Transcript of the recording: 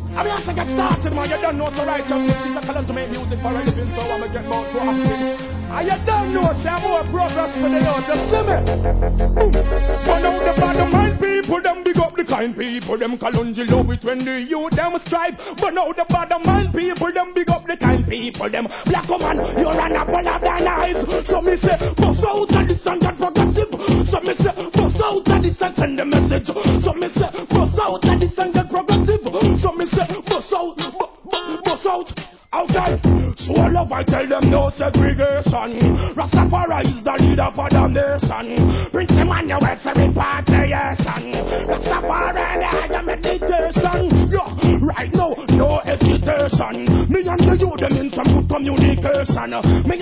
I mean, I say get started, man. You don't know so righteousness is a column to make music for a living, so I'ma get more swamping. And you don't know, say I'm more progress for the youth. You see me? But now the bottom mind people, them big up the kind people, them Kalunji love it when the youth them strive. But now the bottom mind people, them big up the kind people, them black woman, you're an apple of their eyes. So me say, bust out and this and that progressive. So me say, bust out and this and send the message. So me say, bust out and this and that progressive. So me say, bust out, bust out. Okay, so I love I tell them no segregation. Rastafari is the leader for the nation. Prince Emmanuel say repatriation. Rastafari the meditation. Yeah, right now no hesitation. Me and the youth them in some good communication. Me